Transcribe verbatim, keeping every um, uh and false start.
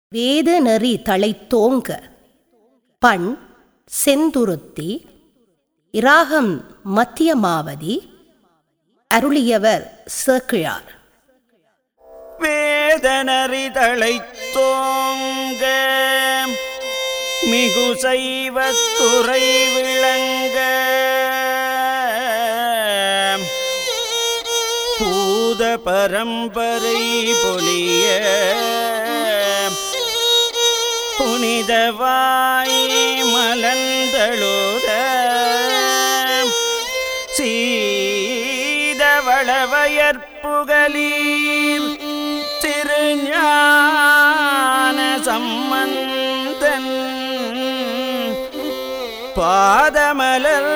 வேதநெறி தழைத்தோங்க. பண் செந்துருத்தி. இராகம் மத்தியமாவதி. அருளியவர் சேக்கிழார். வேதநெறி தழைத்தோங்க மிகு சைவத்துறை விளங்க பூத பரம்பரை பொலிய புனிதவாய் மலர்ந்தழுத சீதவளவயற்புகலீர் திருஞான சம்பந்தன் பாதமலர்